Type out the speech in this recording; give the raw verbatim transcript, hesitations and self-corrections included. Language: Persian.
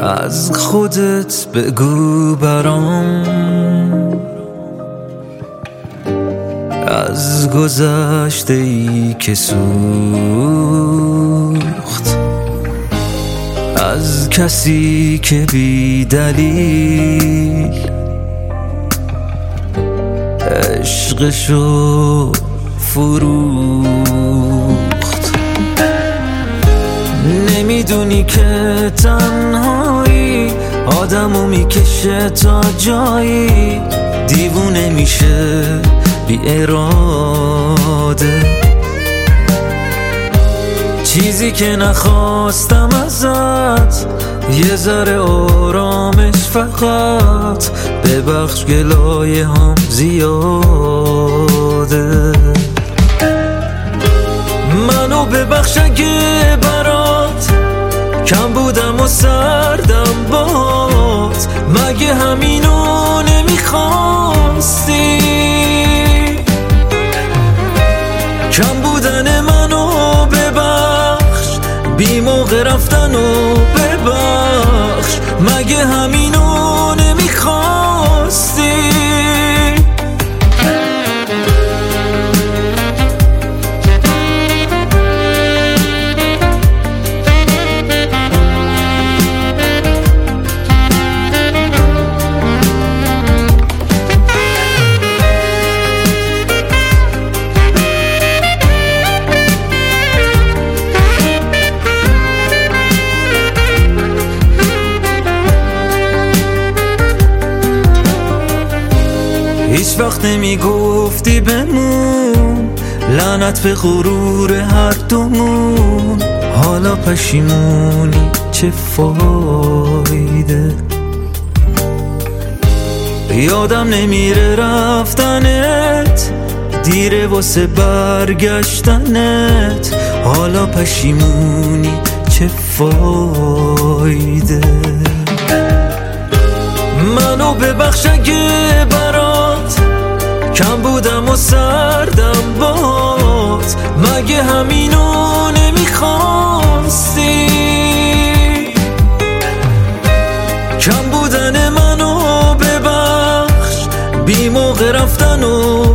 از خودت بگو برام، از گذشته ای که سوخت، از کسی که بی دلیل عشقشو فروخت. نمیدونی که تنهایی آدمو میکشه تا جایی دیوونه میشه بی اراده. چیزی که نخواستم ازت یه ذره آرامش، فقط ببخش گلایه هم زیاده. منو ببخش اگه برات کم بودم و سردم بات، مگه همینو نمیخواستی؟ کم بودن منو ببخش، بی موقع رفتنو ببخش، مگه همینو نمیخواستی؟ هیچ وقت نمی گفتی بمون، لعنت به غرور هر دومون. حالا پشیمونی چه فایده؟ یادم نمیره رفتنت، دیره واسه برگشتنت. حالا پشیمونی چه فایده؟ منو ببخش اگه برات کم بودم و سردم بات، مگه همینو نمیخواستی؟ کم بودن منو ببخش، بی موقع رفتنو